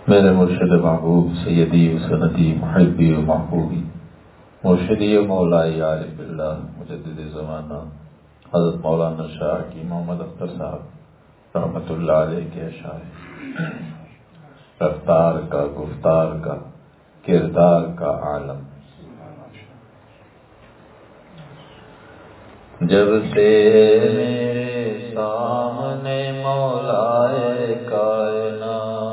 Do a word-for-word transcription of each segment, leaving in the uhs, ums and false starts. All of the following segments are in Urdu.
میرے مرشد محبوب سیدی و سندی محبی و محبوبی مرشدی و مولائی عارف اللہ مجدد زمانہ حضرت مولانا شاہ کی محمد اختر صاحب رحمۃ اللہ علیہ کے اشعار، رفتار کا، گفتار کا، کردار کا عالم۔ جب سے میرے سامنے مولائے کائنات،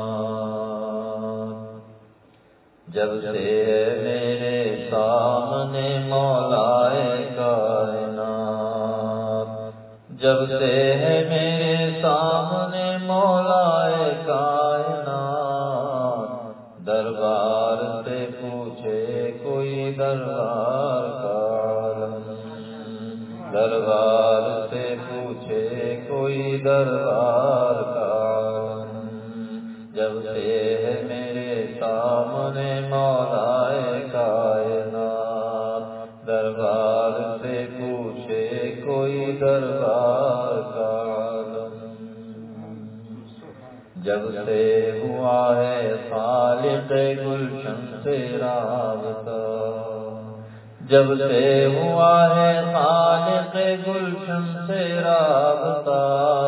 جب سے میرے سامنے مولائے کائنات، جب سے ہے میرے سامنے مولائے کائنات، دربار سے پوچھے کوئی دربار کا عالم، دربار سے پوچھے کوئی دربار کا عالم، جب سے ہے میرے سامنے مولائے کائنات، دربار سے پوچھے کوئی دربار کا عالم، جب سے ہوا ہے خالق گلشن سے رابطہ، جب سے ہوا ہے خالق گلشن سے رابطہ،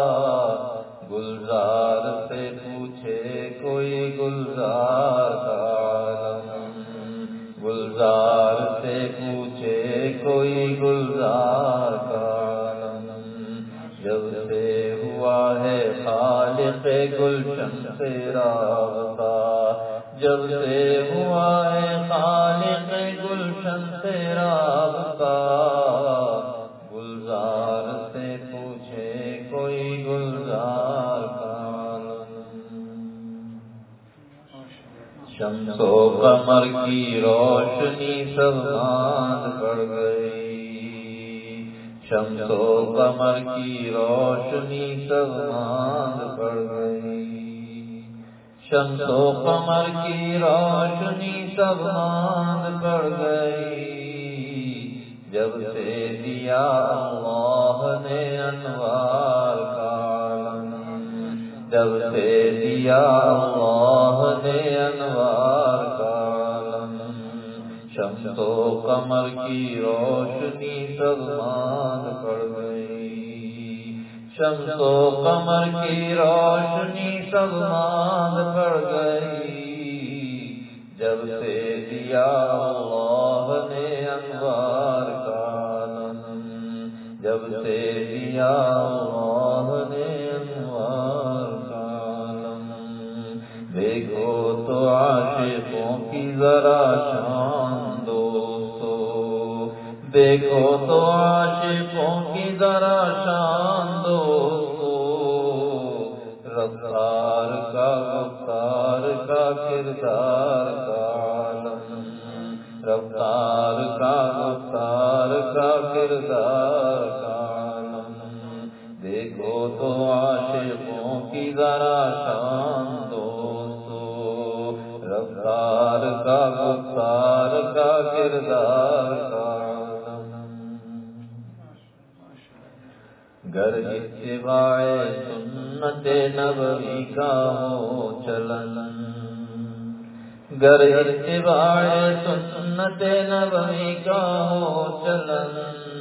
گلزار سے پوچھے کوئی گلزار کا عالم، گلزار سے پوچھے کوئی گلزار کا عالم، جب سے ہوا ہے خالق گلشن سے رابطہ، جب سے ہوا ہے خالق گلشن سے رابطہ، گلزار سے پوچھے کوئی گلزار کا عالم، شمس و قمر کی روشنی سب ماند پڑ گئی، شمس و قمر کی روشنی سب ماند پڑ گئی، شمس و قمر کی روشنی سب ماند پڑ گئی، جب سے دیا اللہ نے انوار کا عالم، جب سے دیا اللہ نے انوار کا عالم، شمس و قمر کی روشنی سب ماند پڑ گئی، شمس و قمر کی روشنی سب ماند پڑ گئی، جب سے دیا اللہ نے انوار کا عالم، جب سے دیا اللہ نے انوار کا عالم، دیکھو تو عاشقوں کی ذرا شان دوستو، دیکھو تو عاشقوں کی ذرا شان دوستو، رفتار کا، گفتار کا، کردار کا عالم، رفتار کا، گفتار کا، کردار کا عالم، دیکھو تو عاشقوں کی ذرا شان دوستو، رفتار کا، گفتار کا، کردار کا عالم، گر اتباع سنت نبوی کا ہو چلن، گر اتباع سنت نبوی کا ہو چلن،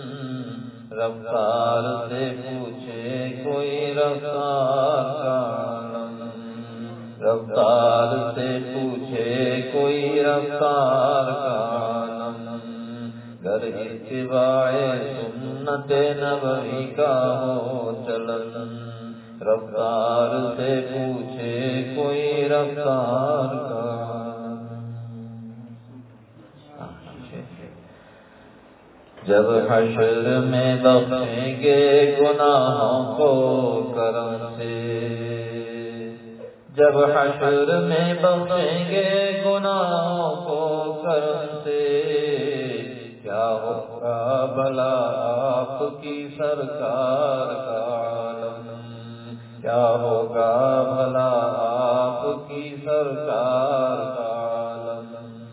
رفتار سے پوچھے کوئی رفتار کا عالم، رفتار سے پوچھے کوئی رفتار کا عالم، گر اتباع سنت نبوی کا ہو چلن، رفتار سے پوچھے کوئی رفتار کا عالم، جب حشر میں بخشیں گے گناہوں کو کرم سے، جب حشر میں بخشیں گے گناہوں کو کرم سے، کیا ہوگا بھلا آپ کی سرکار کا عالم، کیا ہوگا بھلا آپ کی سرکار کا عالم،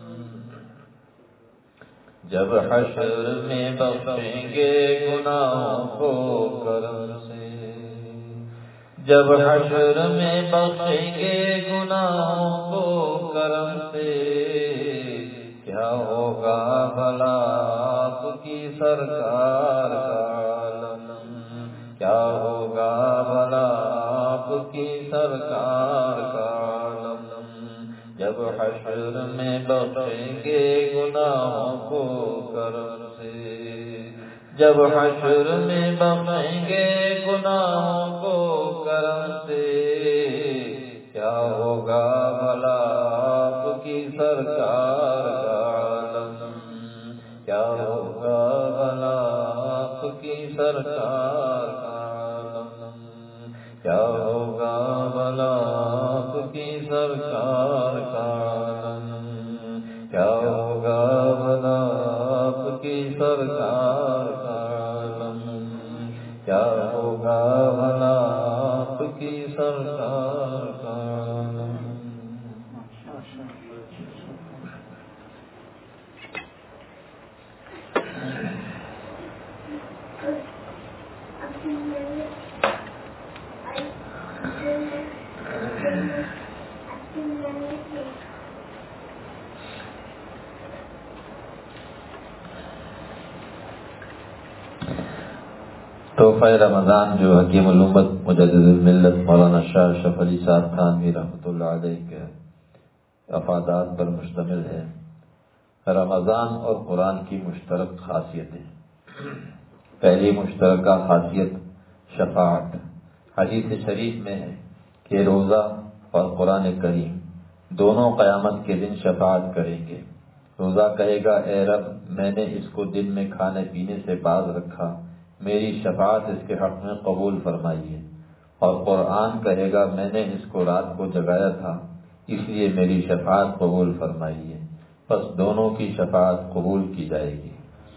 جب حشر میں بخشیں گے گناہوں کو کرم سے، جب حشر میں بخشیں گے گناہوں کو کرم سے، کیا ہوگا بھلا آپ کی سرکار کا عالم، کیا ہوگا بھلا آپ کی سرکار کا عالم، جب حشر میں بخشیں گے گناہوں کو کرم سے، جب حشر میں بخشیں گے گناہوں کو کرم سے، کیا ہوگا بھلا آپ کی سرکار کا عالم، کیا ہوگا بھلا آپ کی سرکار کا عالم، کیا ہوگا بھلا آپ کی سرکار کا عالم، کیا ہوگا بھلا آپ کی سرکار کا عالم، کیا ہوگا بھلا آپ کی سرکار کا عالم۔ تحفہ رمضان جو حکیم الامت مجدد الملت مولانا شاہ اشرف علی صاحب تھانوی رحمۃ اللہ علیہ کے افادات پر مشتمل ہے۔ رمضان اور قرآن کی مشترک خاصیتیں۔ پہلی مشترکہ خاصیت شفاعت۔ حدیث شریف میں ہے کہ روزہ اور قرآن کریم دونوں قیامت کے دن شفاعت کریں گے۔ روزہ کہے گا اے رب، میں نے اس کو دن میں کھانے پینے سے باز رکھا، میری شفاعت اس کے حق میں قبول فرمائیے۔ اور قرآن کہے گا میں نے اس کو رات کو جگایا تھا، اس لیے میری شفاعت قبول فرمائیے۔ بس دونوں کی شفاعت قبول کی جائے گی۔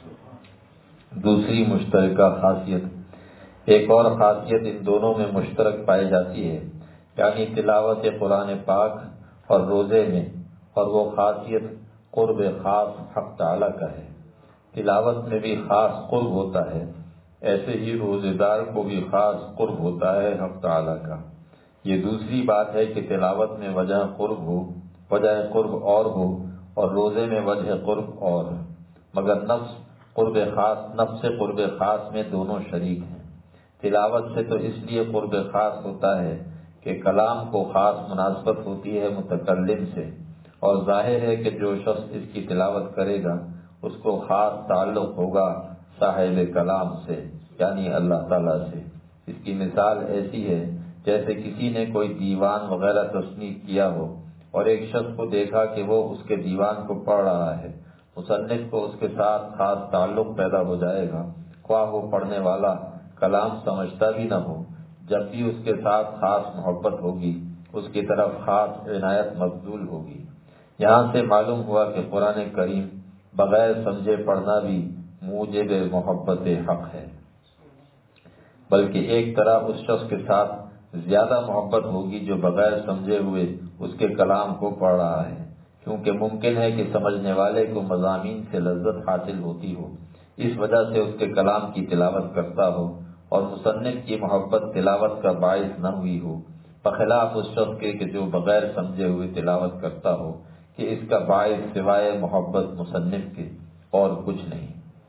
دوسری مشترکہ خاصیت، ایک اور خاصیت ان دونوں میں مشترک پائی جاتی ہے، یعنی تلاوت قرآن پاک اور روزے میں، اور وہ خاصیت قرب خاص حق تعالیٰ کا ہے۔ تلاوت میں بھی خاص قرب ہوتا ہے، ایسے ہی روزے دار کو بھی خاص قرب ہوتا ہے حق تعالیٰ کا۔ یہ دوسری بات ہے کہ تلاوت میں وجہ قرب ہو، وجہ قرب اور ہو، اور روزے میں وجہ قرب اور، مگر نفس قرب خاص نفس قرب خاص میں دونوں شریک ہیں۔ تلاوت سے تو اس لیے قرب خاص ہوتا ہے کہ کلام کو خاص مناسبت ہوتی ہے متکلم سے، اور ظاہر ہے کہ جو شخص اس کی تلاوت کرے گا اس کو خاص تعلق ہوگا صاحب کلام سے، یعنی اللہ تعالیٰ سے۔ اس کی مثال ایسی ہے جیسے کسی نے کوئی دیوان وغیرہ تصنیف کیا ہو اور ایک شخص کو دیکھا کہ وہ اس کے دیوان کو پڑھ رہا ہے، مصنف کو اس کے ساتھ خاص تعلق پیدا ہو جائے گا، خواہ وہ پڑھنے والا کلام سمجھتا بھی نہ ہو، جب بھی اس کے ساتھ خاص محبت ہوگی، اس کی طرف خاص عنایت مبذول ہوگی۔ یہاں سے معلوم ہوا کہ قرآن کریم بغیر سمجھے پڑھنا بھی موجب محبت حق ہے، بلکہ ایک طرح اس شخص کے ساتھ زیادہ محبت ہوگی جو بغیر سمجھے ہوئے اس کے کلام کو پڑھ رہا ہے، کیونکہ ممکن ہے کہ سمجھنے والے کو مضامین سے لذت حاصل ہوتی ہو، اس وجہ سے اس کے کلام کی تلاوت کرتا ہو، اور مصنف کی محبت تلاوت کا باعث نہ ہوئی ہو، بخلاف اس شخص کے کہ جو بغیر سمجھے ہوئے تلاوت کرتا ہو کہ اس کا باعث سوائے محبت مصنف کے اور کچھ نہیں۔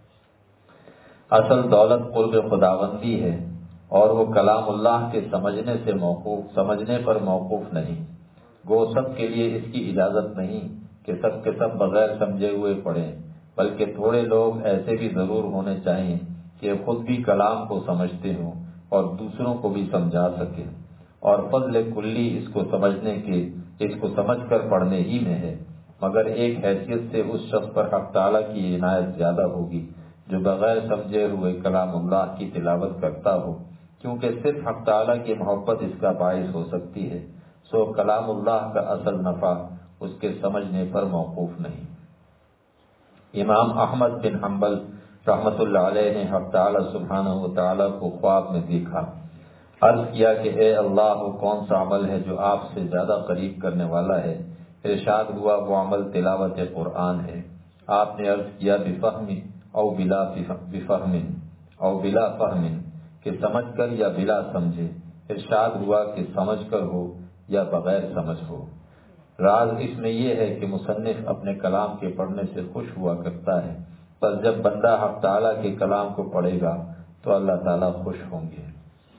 اصل دولت قرب خداوندی ہے، اور وہ کلام اللہ کے سمجھنے سے موقوف سمجھنے پر موقوف نہیں۔ گو سب کے لیے اس کی اجازت نہیں کہ سب کے سب بغیر سمجھے ہوئے پڑھیں، بلکہ تھوڑے لوگ ایسے بھی ضرور ہونے چاہیے کہ خود بھی کلام کو سمجھتے ہوں اور دوسروں کو بھی سمجھا سکیں، اور فضل کلی اس کو سمجھنے کے اس کو سمجھ کر پڑھنے ہی میں ہے، مگر ایک حیثیت سے اس شخص پر حق تعالیٰ کی عنایت زیادہ ہوگی جو بغیر سمجھے ہوئے کلام اللہ کی تلاوت کرتا ہو، کیونکہ صرف حق تعالیٰ کی محبت اس کا باعث ہو سکتی ہے، سو کلام اللہ کا اصل نفع اس کے سمجھنے پر موقوف نہیں۔ امام احمد بن حنبل رحمۃ اللہ علیہ نے حق تعالیٰ سبحانہ و تعالیٰ کو خواب میں دیکھا، عرض کیا کہ اے اللہ، وہ کون سا عمل ہے جو آپ سے زیادہ قریب کرنے والا ہے؟ ارشاد ہوا وہ عمل تلاوت قرآن ہے۔ آپ نے عرض کیا بفہم او بلا بفہم او بلا فہم، کہ سمجھ کر یا بلا سمجھے؟ ارشاد ہوا کہ سمجھ کر ہو یا بغیر سمجھ ہو۔ راز اس میں یہ ہے کہ مصنف اپنے کلام کے پڑھنے سے خوش ہوا کرتا ہے، بس جب بندہ حق تعالیٰ کے کلام کو پڑھے گا تو اللہ تعالیٰ خوش ہوں گے۔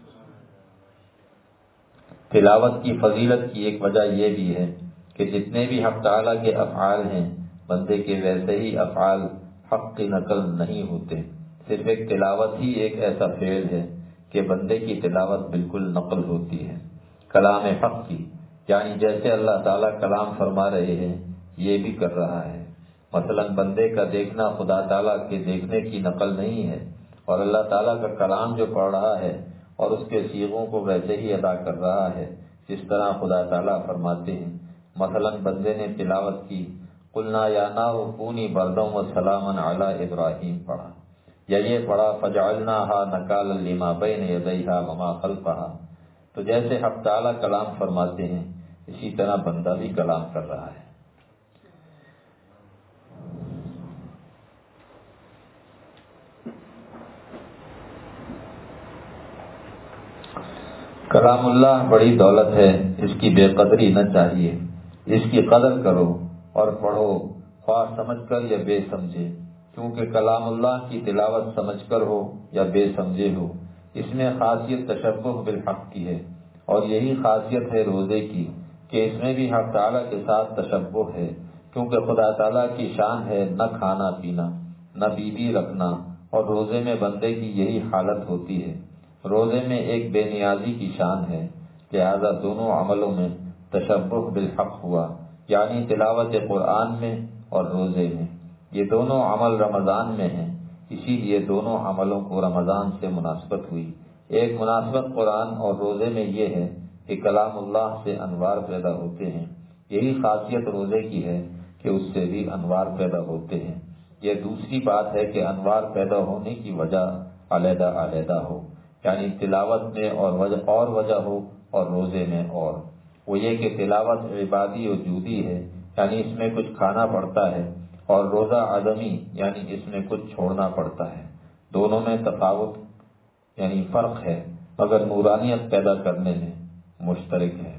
تلاوت کی فضیلت کی ایک وجہ یہ بھی ہے کہ جتنے بھی حق تعالیٰ کے افعال ہیں بندے کے ویسے ہی افعال حق کی نقل نہیں ہوتے، صرف ایک تلاوت ہی ایک ایسا فعل ہے کہ بندے کی تلاوت بالکل نقل ہوتی ہے کلام حق کی، یعنی جیسے اللہ تعالیٰ کلام فرما رہے ہیں یہ بھی کر رہا ہے۔ مثلا بندے کا دیکھنا خدا تعالیٰ کے دیکھنے کی نقل نہیں ہے، اور اللہ تعالیٰ کا کلام جو پڑھ رہا ہے اور اس کے صیغوں کو ویسے ہی ادا کر رہا ہے جس طرح خدا تعالیٰ فرماتے ہیں۔ مثلا بندے نے تلاوت کی قلنا یا نار کونی بردا و سلاما علی ابراہیم پڑھا، یا یہ پڑھا فجعلناہا نکالا لما بین یدیہا وما خلفہا، تو جیسے حق تعالیٰ کلام فرماتے ہیں اسی طرح بندہ بھی کلام کر رہا ہے۔ کلام اللہ بڑی دولت ہے، اس کی بے قدری نہ چاہیے، اس کی قدر کرو اور پڑھو، خواہ سمجھ کر یا بے سمجھے، کیونکہ کلام اللہ کی تلاوت سمجھ کر ہو یا بے سمجھے ہو، اس میں خاصیت تشبہ بالحق کی ہے، اور یہی خاصیت ہے روزے کی کہ اس میں بھی حق تعالیٰ کے ساتھ تشبہ ہے، کیونکہ خدا تعالیٰ کی شان ہے نہ کھانا پینا نہ بیوی رکھنا، اور روزے میں بندے کی یہی حالت ہوتی ہے۔ روزے میں ایک بے نیازی کی شان ہے، لہذا دونوں عملوں میں تشبہ بالحق ہوا، یعنی تلاوت قرآن میں اور روزے میں، یہ دونوں عمل رمضان میں ہیں، اسی لیے دونوں عملوں کو رمضان سے مناسبت ہوئی۔ ایک مناسبت قرآن اور روزے میں یہ ہے کہ کلام اللہ سے انوار پیدا ہوتے ہیں، یہی خاصیت روزے کی ہے کہ اس سے بھی انوار پیدا ہوتے ہیں۔ یہ دوسری بات ہے کہ انوار پیدا ہونے کی وجہ علیحدہ علیحدہ ہو، یعنی تلاوت میں اور وجہ اور وجہ ہو اور روزے میں اور، وہ یہ کہ تلاوت عبادی و جودی ہے، یعنی اس میں کچھ کھانا پڑتا ہے، اور روزہ عدمی یعنی اس میں کچھ چھوڑنا پڑتا ہے۔ دونوں میں تفاوت یعنی فرق ہے، مگر نورانیت پیدا کرنے میں مشترک ہے۔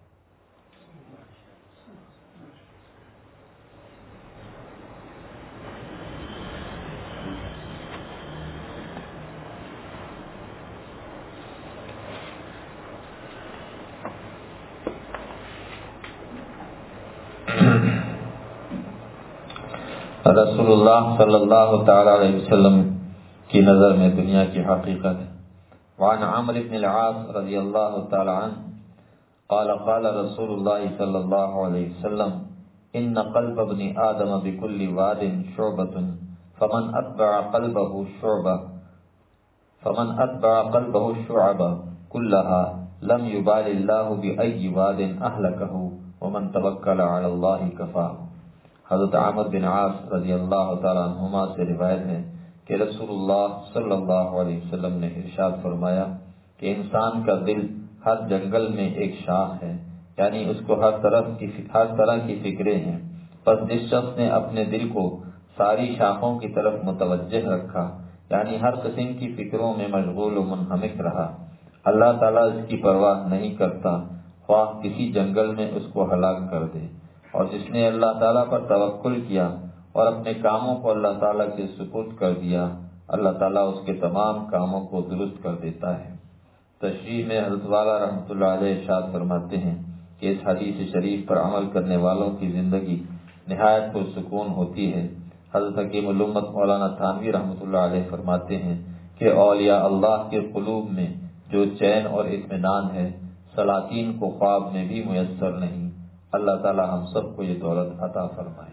رسول اللہ صلی اللہ تعالی علیہ وسلم کی نظر میں دنیا کی حقیقت ہے۔ وعن عمرو بن العاص رضی اللہ تعالی عنہ قال قال رسول اللہ صلی اللہ علیہ وسلم ان قلب ابن آدم بكل واد شعبة فمن اتبع قلبه شعبة فمن اتبع قلبه الشعب كلها لم يبال الله بأي واد أهلكه ومن توكل على الله كفاه۔ حضرت عمرو بن عاص رضی اللہ تعالیٰ عنہما سے روایت ہے کہ رسول اللہ صلی اللہ علیہ وسلم نے ارشاد فرمایا کہ انسان کا دل ہر جنگل میں ایک شاخ ہے، یعنی اس کو ہر طرف کی ہر طرح کی فکریں ہیں، بس جس شخص نے اپنے دل کو ساری شاخوں کی طرف متوجہ رکھا، یعنی ہر قسم کی فکروں میں مشغول و منہمک رہا، اللہ تعالیٰ اس کی پرواہ نہیں کرتا، خواہ کسی جنگل میں اس کو ہلاک کر دے۔ اور جس نے اللہ تعالیٰ پر توکل کیا اور اپنے کاموں کو اللہ تعالیٰ کے سپرد کر دیا، اللہ تعالیٰ اس کے تمام کاموں کو درست کر دیتا ہے۔ تشریح میں حضرت والا رحمۃ اللہ علیہ ارشاد فرماتے ہیں کہ اس حدیث شریف پر عمل کرنے والوں کی زندگی نہایت پرسکون ہوتی ہے۔ حضرت حکیم الامت مولانا تھانوی رحمۃ اللہ علیہ فرماتے ہیں کہ اولیاء اللہ کے قلوب میں جو چین اور اطمینان ہے سلاطین کو خواب میں بھی میسر نہیں۔ اللہ تعالی ہم سب کو یہ دولت عطا فرمائے۔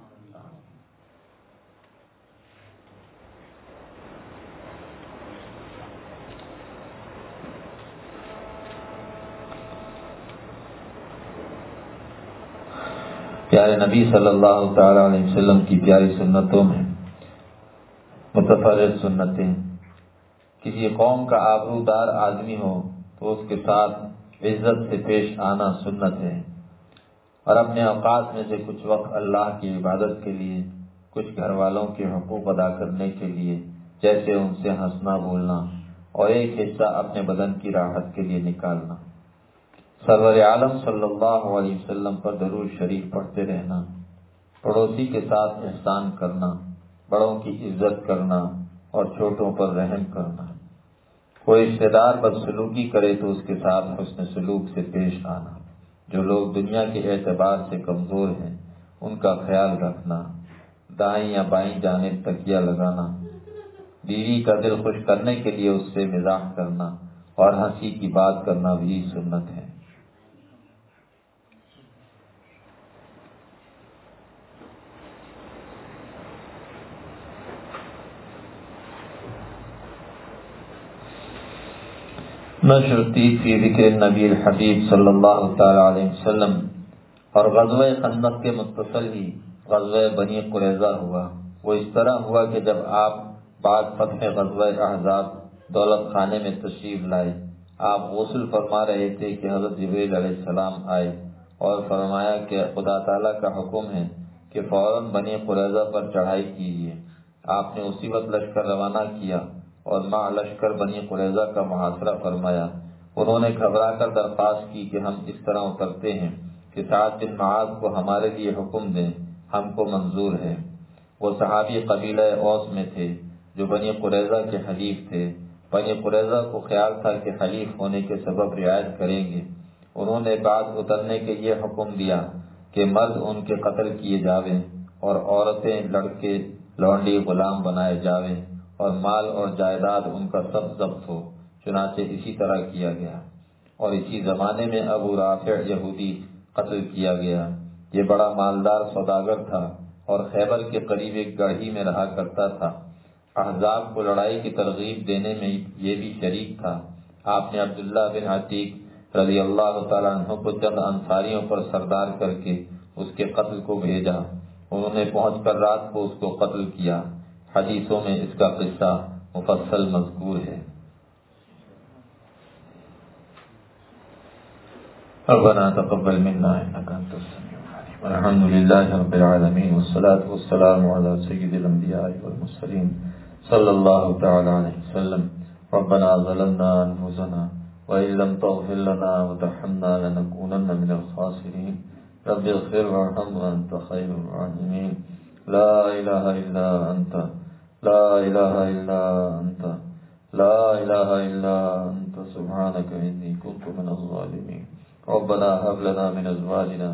پیارے نبی صلی اللہ تعالی علیہ وسلم کی پیاری سنتوں میں متفرد سنتیں، کسی قوم کا آبرودار آدمی ہو تو اس کے ساتھ عزت سے پیش آنا سنت ہے، اور اپنے اوقات میں سے کچھ وقت اللہ کی عبادت کے لیے، کچھ گھر والوں کے حقوق ادا کرنے کے لیے، جیسے ان سے ہنسنا بولنا، اور ایک حصہ اپنے بدن کی راحت کے لیے نکالنا۔ سرور عالم صلی اللہ علیہ وسلم پر درود شریف پڑھتے رہنا، پڑوسی کے ساتھ احسان کرنا، بڑوں کی عزت کرنا اور چھوٹوں پر رحم کرنا۔ کوئی رشتے دار بدسلوکی کرے تو اس کے ساتھ حسن سلوک سے پیش آنا۔ جو لوگ دنیا کے اعتبار سے کمزور ہیں ان کا خیال رکھنا، دائیں یا بائیں جانب تکیہ لگانا، بیوی کا دل خوش کرنے کے لیے اس سے مزاح کرنا اور ہنسی کی بات کرنا بھی سنت ہے۔ نشرتی فی ذکر نبی الحبیب صلی اللہ تعالی علیہ وسلم۔ اور غزوہ خندق کے متصل ہی غزوہ بنی قریظہ ہوا۔ وہ اس طرح ہوا کہ جب آپ بعد فتح غزوہ احزاب دولت خانے میں تشریف لائے، آپ غسل فرما رہے تھے کہ حضرت جبریل علیہ السلام آئے اور فرمایا کہ خدا تعالیٰ کا حکم ہے کہ فوراً بنی قریظہ پر چڑھائی کیجیے۔ آپ نے اسی وقت لشکر روانہ کیا اور مع لشکر بنی قریظہ کا محاصرہ فرمایا۔ انہوں نے گھبرا کر درخواست کی کہ ہم اس طرح اترتے ہیں کہ سعد بن معاذ کو ہمارے لیے حکم دیں، ہم کو منظور ہے۔ وہ صحابی قبیلہ اوس میں تھے جو بنی قریظہ کے حلیف تھے۔ بنی قریظہ کو خیال تھا کہ حلیف ہونے کے سبب رعایت کریں گے۔ انہوں نے بعد اترنے کے یہ حکم دیا کہ مرد ان کے قتل کیے جاویں اور عورتیں لڑکے لونڈی غلام بنائے جاویں اور مال اور جائیداد ان کا سب ضبط ہو۔ چنانچہ اسی طرح کیا گیا اور اسی زمانے میں ابو رافع یہودی قتل کیا گیا۔ یہ بڑا مالدار سوداگر تھا اور خیبر کے قریب ایک گڑھی میں رہا کرتا تھا۔ احزاب کو لڑائی کی ترغیب دینے میں یہ بھی شریک تھا۔ آپ نے عبداللہ بن عتیق رضی اللہ تعالیٰ عنہ کو چند انصاریوں پر سردار کر کے اس کے قتل کو بھیجا۔ انہوں نے پہنچ کر رات کو اس کو قتل کیا۔ حدیثوں میں اس کا قصہ مفصل مذکور ہے۔ ربنا تقبل منا انك انت السميع العليم والحمد لله رب العالمين والصلاة والسلام على سيد الانبياء والمرسلين صلى الله تعالى عليه وسلم۔ ربنا ظلمنا انفسنا وان لم تغفر لنا وترحمنا لنكونن من الخاسرين۔ رب اغفر وارحم وانت خير الراحمين۔ لا اله الا انت لا الہ الا انت لا الہ الا انت سبحانك انی کنت من الظالمین۔ ربنا هب لنا من ازواجنا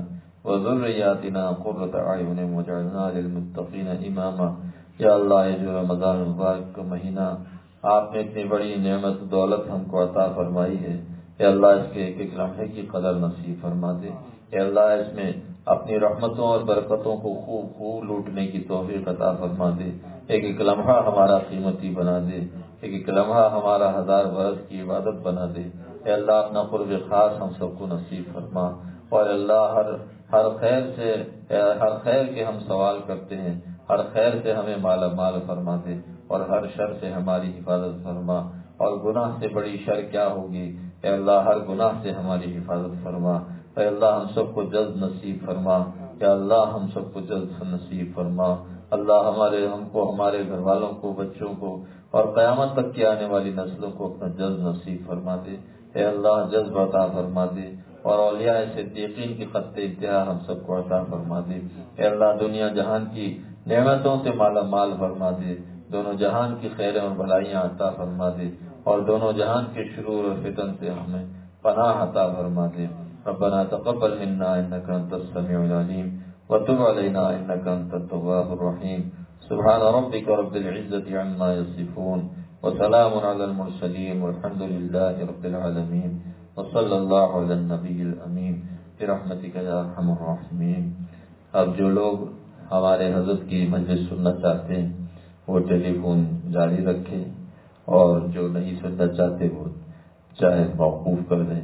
وذریاتنا قرۃ اعین واجعلنا للمتقین اماما۔ یا اللہ، یہ جو رمضان المبارک کا مہینہ آپ نے اتنی بڑی نعمت دولت ہم کو عطا فرمائی ہے، یا اللہ اس کے ایک ایک لمحے کی قدر نصیب فرما دے۔ یا اللہ اس میں اپنی رحمتوں اور برکتوں کو خوب خوب لوٹنے کی توفیق عطا فرما دے۔ ایک ایک لمحہ ہمارا قیمتی بنا دے، ایک ایک لمحہ ہمارا ہزار برس کی عبادت بنا دے۔ اے اللہ اپنا قرب خاص ہم سب کو نصیب فرما، اور اللہ ہر ہر خیر سے ہر خیر کے ہم سوال کرتے ہیں، ہر خیر سے ہمیں مالا مال فرما دے اور ہر شر سے ہماری حفاظت فرما۔ اور گناہ سے بڑی شر کیا ہوگی، اے اللہ ہر گناہ سے ہماری حفاظت فرما۔ اے اللہ ہم سب کو جلد نصیب فرما، یا اللہ ہم سب کو جلد نصیب فرما۔ اللہ ہمارے ہم کو، ہمارے گھر والوں کو، بچوں کو اور قیامت تک کی آنے والی نسلوں کو اپنا جلد نصیب فرما دے۔ اے اللہ جذب عطا فرما دے، اور اولیاء صدیقین کی خط انتہا ہم سب کو عطا فرما دے۔ اے اللہ دنیا جہان کی نعمتوں سے مالا مال فرما دے، دونوں جہان کی خیریں اور بھلائیاں عطا فرما دے، اور دونوں جہان کے شرور اور فتن سے ہمیں پناہ عطا فرما دے۔ ربنا تقبل منا انك انت السميع العليم وتب علينا انك انت التواب الرحيم۔ سبحان ربك رب العزة عما يصفون وسلام على المرسلين والحمد لله رب العالمين وصلى الله على النبي الامين برحمتك يا ارحم الراحمين۔ اب جو لوگ ہمارے حضرت کی مجلس سننا چاہتے ہیں وہ ٹیلی فون جاری رکھیں، اور جو نہیں سننا چاہتے وہ چاہے موقوف کر دیں۔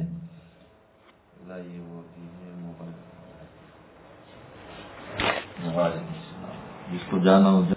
جس کو جانا ہو